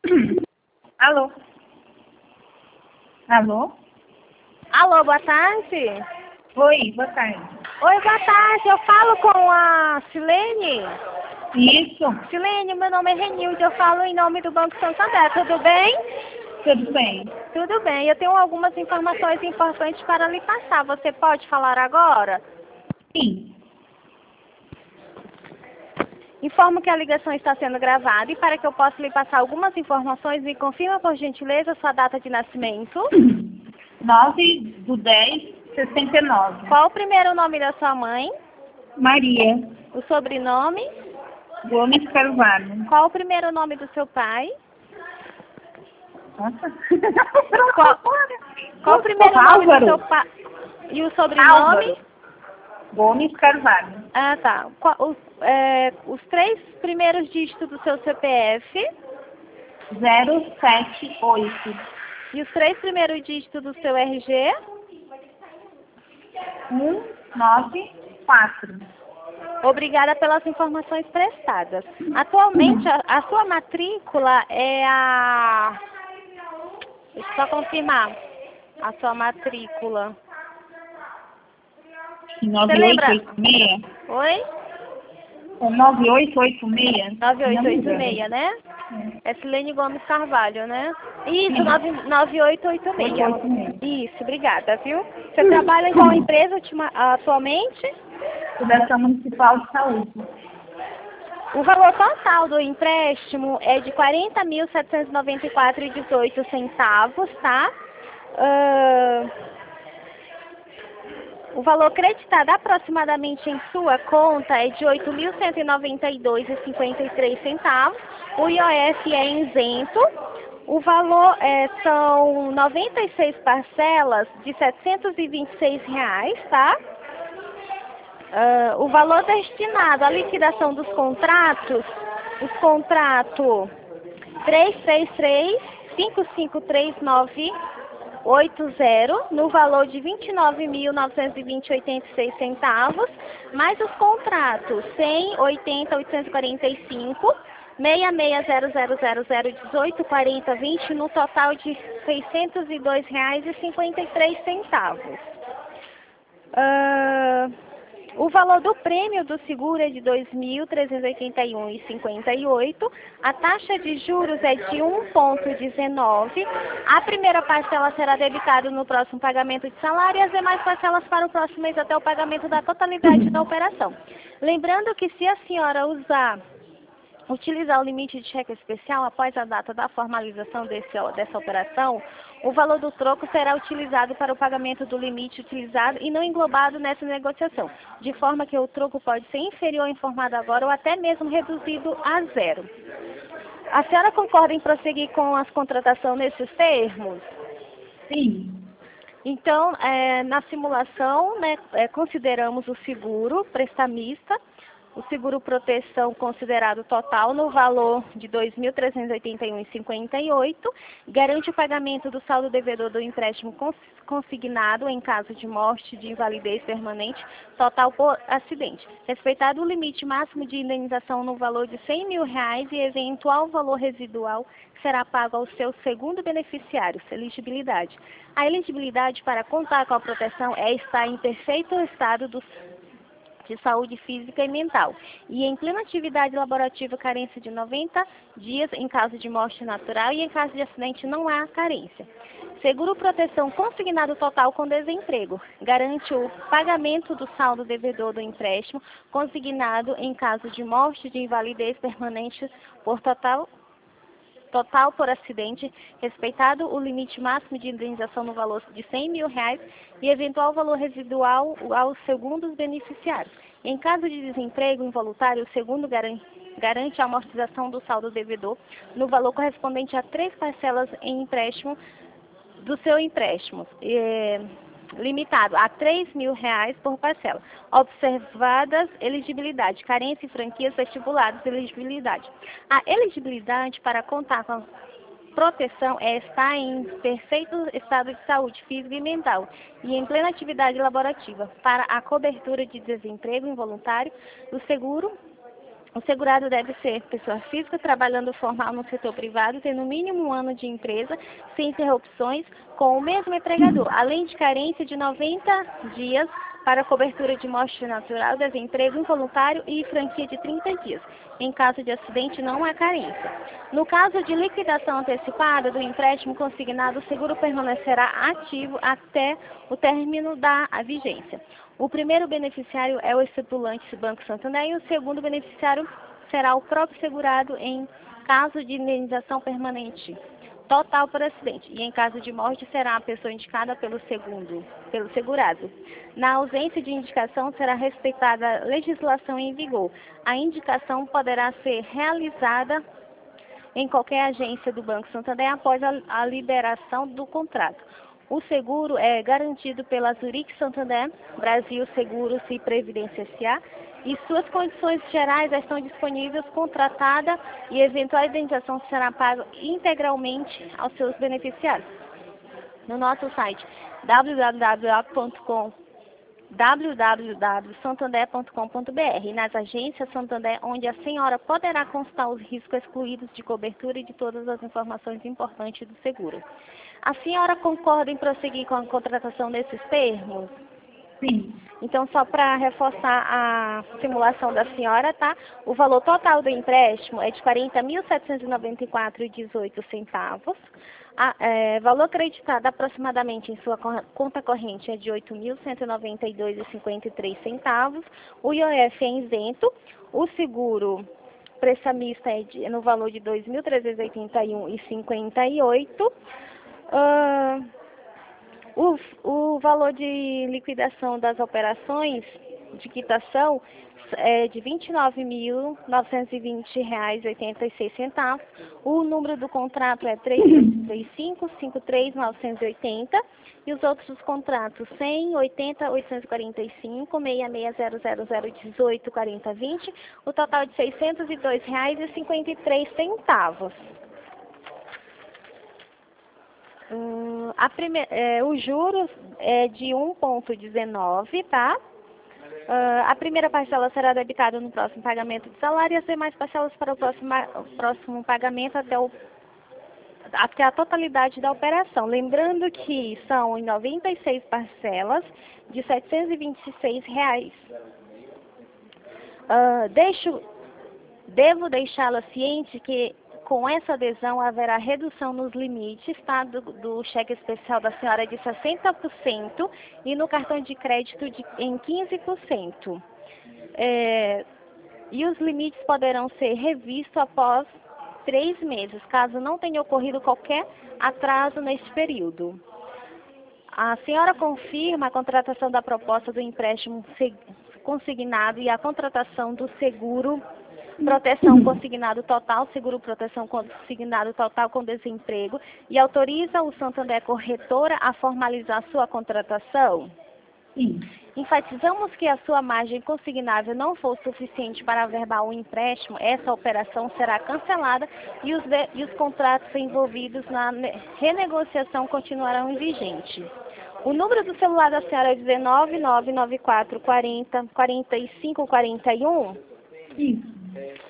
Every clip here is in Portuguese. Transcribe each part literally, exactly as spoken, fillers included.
Alô? Alô? Alô, boa tarde. Oi, boa tarde. Oi, boa tarde. Eu falo com a Silene. Isso, Silene, meu nome é Renilde. Eu falo em nome do Banco Santander. Tudo bem? tudo bem? Tudo bem. Eu tenho algumas informações importantes para lhe passar. Você pode falar agora? Sim, Informo que a ligação está sendo gravada e para que eu possa lhe passar algumas informações, me confirma, por gentileza, sua data de nascimento. nove do dez, sessenta e nove. Qual o primeiro nome da sua mãe? Maria O sobrenome? Gomes Carvalho. Qual o primeiro nome do seu pai? Nossa. Qual, qual o primeiro nome do Álvaro. seu pai? E o sobrenome? Álvaro Gomes Carvalho. Ah, tá. Qual- os, é, os três primeiros dígitos do seu C P F zero sete oito. e os três primeiros dígitos do seu R G. um nove quatro. Obrigada pelas informações prestadas. Atualmente, a, a sua matrícula é a... Deixa eu só confirmar. A sua matrícula. nove Você oito lembra? oito seis. Oi? É nove oito oito seis. nove oito oito Não me seis, engano. né? É Silene Gomes Carvalho, né? Isso, Sim. nove oito oito seis. oito oito seis. Isso, obrigada, viu? Você trabalha em qual empresa ultima- atualmente? Fundação Municipal de Saúde. O valor total do empréstimo é de quarenta mil setecentos e noventa e quatro reais e dezoito centavos, tá? Ah, o valor creditado aproximadamente em sua conta é de oito mil cento e noventa e dois reais e cinquenta e três centavos. O I O F é isento. O valor é, são noventa e seis parcelas de setecentos e vinte e seis reais, tá? Ah, o valor destinado à liquidação dos contratos, os contratos três três três, cinco cinco três nove oito zero, no valor de vinte e nove mil novecentos e vinte reais e oitenta e seis centavos, mais os contratos cem, oitenta, oitocentos e quarenta e cinco, seis seis zero zero zero zero, dezoito, quarenta, vinte, no total de seiscentos e dois reais e cinquenta e três centavos. Ah, o valor do prêmio do seguro é de dois mil trezentos e oitenta e um reais e cinquenta e oito centavos. A taxa de juros é de um vírgula dezenove. A primeira parcela será debitada no próximo pagamento de salário e as demais parcelas para o próximo mês até o pagamento da totalidade da operação. Lembrando que se a senhora usar utilizar o limite de cheque especial após a data da formalização desse, dessa operação, o valor do troco será utilizado para o pagamento do limite utilizado e não englobado nessa negociação, de forma que o troco pode ser inferior ao informado agora ou até mesmo reduzido a zero. A senhora concorda em prosseguir com as contratações nesses termos? Sim. Então, é, na simulação, né, é, consideramos o seguro prestamista, o seguro proteção considerado total no valor de dois mil trezentos e oitenta e um reais e cinquenta e oito centavos, garante o pagamento do saldo devedor do empréstimo cons consignado em caso de morte, de invalidez permanente, total por acidente, respeitado o limite máximo de indenização no valor de cem mil reais e eventual valor residual que será pago ao seu segundo beneficiário, elegibilidade. A elegibilidade para contar com a proteção é estar em perfeito estado do de saúde física e mental, e em plena atividade laborativa carência de noventa dias em caso de morte natural e em caso de acidente não há carência. Seguro proteção consignado total com desemprego, garante o pagamento do saldo devedor do empréstimo consignado em caso de morte de invalidez permanente por total total por acidente, respeitado o limite máximo de indenização no valor de cem mil reais e eventual valor residual aos segundos beneficiários. Em caso de desemprego involuntário, o segundo garante, garante a amortização do saldo devedor no valor correspondente a três parcelas em empréstimo do seu empréstimo, é, limitado a três mil reais por parcela. Observadas elegibilidade, carência e franquias vestibuladas, elegibilidade. A elegibilidade para contar com a proteção é estar em perfeito estado de saúde física e mental e em plena atividade laborativa para a cobertura de desemprego involuntário do seguro O segurado deve ser pessoa física trabalhando formal no setor privado, tendo no mínimo um ano de empresa, sem interrupções, com o mesmo empregador, além de carência de noventa dias para cobertura de morte natural, desemprego involuntário e franquia de trinta dias. Em caso de acidente, não há carência. No caso de liquidação antecipada do empréstimo consignado, o seguro permanecerá ativo até o término da vigência. O primeiro beneficiário é o estipulante Banco Santander e o segundo beneficiário será o próprio segurado em caso de indenização permanente total por acidente, e em caso de morte será a pessoa indicada pelo segundo, pelo segurado. Na ausência de indicação, será respeitada a legislação em vigor. A indicação poderá ser realizada em qualquer agência do Banco Santander após a, a liberação do contrato. O seguro é garantido pela Zurich Santander, Brasil Seguros e Previdência S A e suas condições gerais estão disponíveis, contratada e eventual indenização será paga integralmente aos seus beneficiários. No nosso site w w w ponto com w w w ponto santander ponto com ponto b r e nas agências Santander, onde a senhora poderá constar os riscos excluídos de cobertura e de todas as informações importantes do seguro. A senhora concorda em prosseguir com a contratação desses termos? Sim. Então, só para reforçar a simulação da senhora, tá? O valor total do empréstimo é de quarenta mil setecentos e noventa e quatro reais e dezoito centavos. A, é, valor acreditado aproximadamente em sua conta corrente é de oito mil cento e noventa e dois reais e cinquenta e três centavos. O I O F é isento. O seguro prestamista é de, no valor de dois mil trezentos e oitenta e um reais e cinquenta e oito centavos. Uh, O, o valor de liquidação das operações de quitação é de vinte e nove mil novecentos e vinte reais e oitenta e seis centavos. O número do contrato é três três cinco, cinco três novecentos e oitenta e os outros contratos cem, oitenta, oitocentos e quarenta e cinco, seis seis zero zero zero, dezoito, quarenta, vinte, o total de seiscentos e dois reais e cinquenta e três centavos. Hum, a prime... é, o juros é de um vírgula dezenove, tá? Uh, a primeira parcela será debitada no próximo pagamento de salário e as demais parcelas para o próximo, o próximo pagamento até, o... até a totalidade da operação. Lembrando que são em noventa e seis parcelas de setecentos e vinte e seis reais. Uh, deixo... Devo deixá-la ciente que com essa adesão haverá redução nos limites, tá, do, do cheque especial da senhora de sessenta por cento e no cartão de crédito de, em quinze por cento. É, e os limites poderão ser revistos após três meses, caso não tenha ocorrido qualquer atraso neste período. A senhora confirma a contratação da proposta do empréstimo consignado e a contratação do seguro proteção consignado total, seguro proteção consignado total com desemprego e autoriza o Santander Corretora a formalizar sua contratação? Sim. Enfatizamos que a sua margem consignável não for suficiente para averbar o empréstimo, essa operação será cancelada e os, de, e os contratos envolvidos na renegociação continuarão vigentes. O número do celular da senhora é dezenove, nove nove quatro, quarenta, quarenta e cinco, quarenta e um? Sim.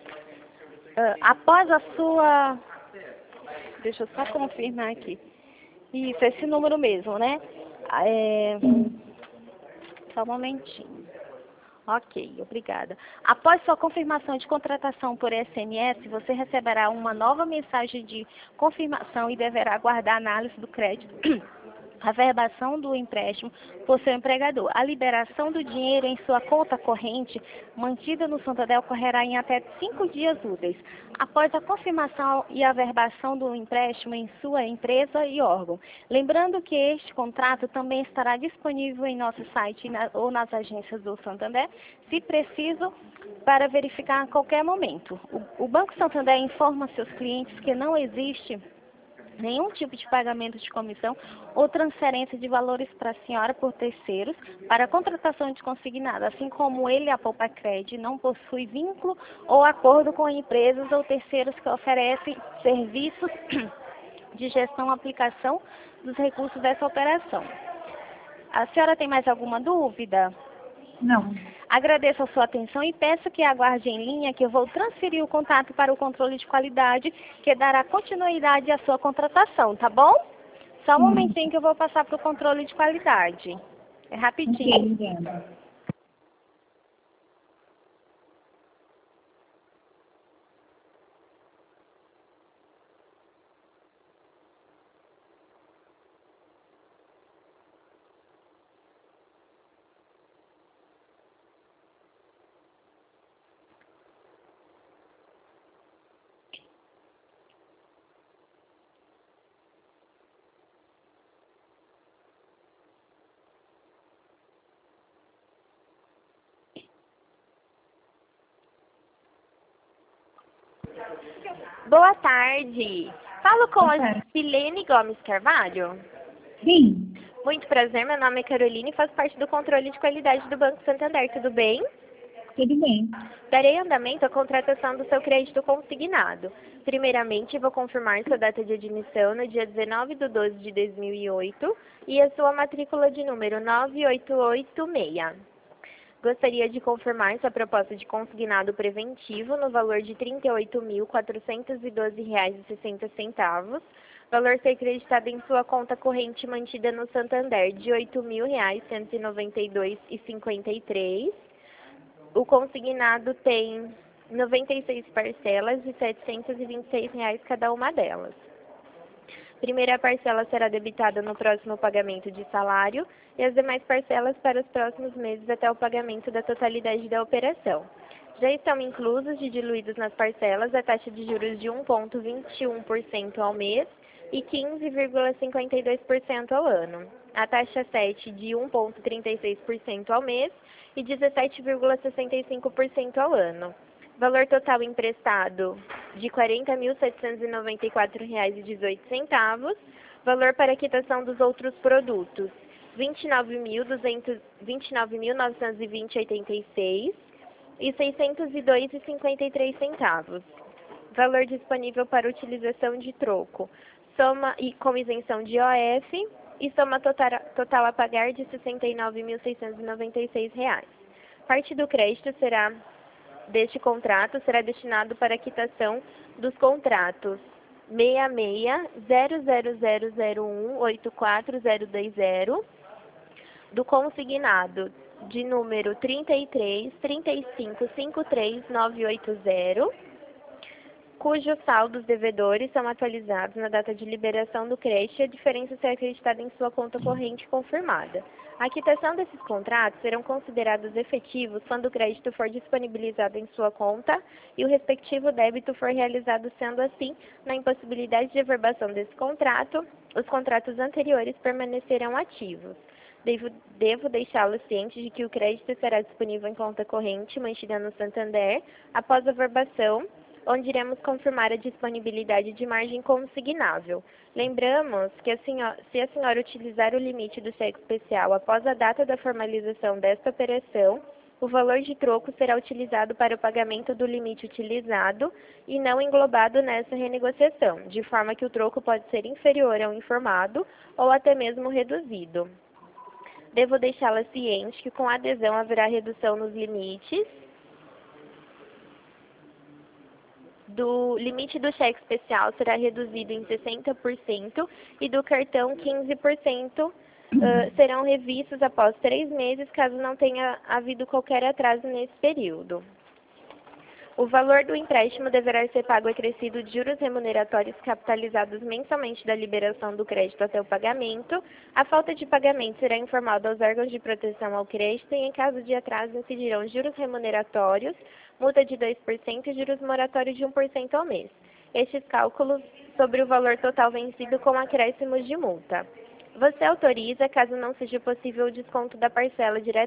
Uh, após a sua... Deixa eu só confirmar aqui. Isso, esse número mesmo, né? É... Só um momentinho. Ok, obrigada. Após sua confirmação de contratação por S M S, você receberá uma nova mensagem de confirmação e deverá aguardar a análise do crédito, a verbação do empréstimo por seu empregador. A liberação do dinheiro em sua conta corrente, mantida no Santander, ocorrerá em até cinco dias úteis, após a confirmação e a verbação do empréstimo em sua empresa e órgão. Lembrando que este contrato também estará disponível em nosso site na, ou nas agências do Santander, se preciso, para verificar a qualquer momento. O, o Banco Santander informa seus clientes que não existe nenhum tipo de pagamento de comissão ou transferência de valores para a senhora por terceiros para a contratação de consignado, assim como ele, a Poupacred, não possui vínculo ou acordo com empresas ou terceiros que oferecem serviços de gestão e aplicação dos recursos dessa operação. A senhora tem mais alguma dúvida? Não. Agradeço a sua atenção e peço que aguarde em linha que eu vou transferir o contato para o controle de qualidade, que dará continuidade à sua contratação, tá bom? Só um Sim. momentinho que eu vou passar para o controle de qualidade. É Ok, rapidinho. obrigada. Boa tarde. Falo com Boa a tarde. Silene Gomes Carvalho. Sim, Muito prazer, meu nome é Carolina e faço parte do controle de qualidade do Banco Santander, tudo bem? tudo bem. Darei andamento à contratação do seu crédito consignado. Primeiramente, vou confirmar sua data de admissão no dia dezenove de doze de dois mil e oito e a sua matrícula de número nove oito oito seis. Gostaria de confirmar sua proposta de consignado preventivo no valor de trinta e oito mil, quatrocentos e doze reais e sessenta centavos, valor a ser creditado em sua conta corrente mantida no Santander de oito mil reais, cento e noventa e dois reais e cinquenta e três centavos. O consignado tem noventa e seis parcelas de setecentos e vinte e seis reais cada uma delas. Primeira parcela será debitada no próximo pagamento de salário e as demais parcelas para os próximos meses até o pagamento da totalidade da operação. Já estão inclusos e diluídos nas parcelas a taxa de juros de um vírgula vinte e um por cento ao mês e quinze vírgula cinquenta e dois por cento ao ano. A taxa sete de um vírgula trinta e seis por cento ao mês e dezessete vírgula sessenta e cinco por cento ao ano. Valor total emprestado de quarenta mil, setecentos e noventa e quatro reais e dezoito centavos. Valor para quitação dos outros produtos, vinte e nove mil, novecentos e vinte reais e oitenta e seis centavos e seiscentos e dois reais e cinquenta e três centavos. Valor disponível para utilização de troco, soma e com isenção de O F e soma total, total a pagar de sessenta e nove mil, seiscentos e noventa e seis reais. Parte do crédito será deste contrato será destinado para a quitação dos contratos seis seis zero zero zero zero um oito quatro zero dois zero do consignado de número trinta e três, trinta e cinco, cinquenta e três, novecentos e oitenta, cujos saldos devedores são atualizados na data de liberação do crédito e a diferença será acreditada em sua conta corrente confirmada. A quitação desses contratos serão considerados efetivos quando o crédito for disponibilizado em sua conta e o respectivo débito for realizado, sendo assim, na impossibilidade de averbação desse contrato, os contratos anteriores permanecerão ativos. Devo, devo deixá-lo ciente de que o crédito será disponível em conta corrente mantida no Santander após a averbação, onde iremos confirmar a disponibilidade de margem consignável. Lembramos que a senhora, se a senhora utilizar o limite do cheque especial após a data da formalização desta operação, o valor de troco será utilizado para o pagamento do limite utilizado e não englobado nessa renegociação, de forma que o troco pode ser inferior ao informado ou até mesmo reduzido. Devo deixá-la ciente que com a adesão haverá redução nos limites do limite do cheque especial será reduzido em sessenta por cento e do cartão quinze por cento uh, serão revistos após três meses, caso não tenha havido qualquer atraso nesse período. O valor do empréstimo deverá ser pago acrescido de juros remuneratórios capitalizados mensalmente da liberação do crédito até o pagamento. A falta de pagamento será informada aos órgãos de proteção ao crédito e, em caso de atraso, incidirão juros remuneratórios, multa de dois por cento e juros moratórios de um por cento ao mês. Estes cálculos sobre o valor total vencido com acréscimos de multa. Você autoriza, caso não seja possível o desconto da parcela diretamente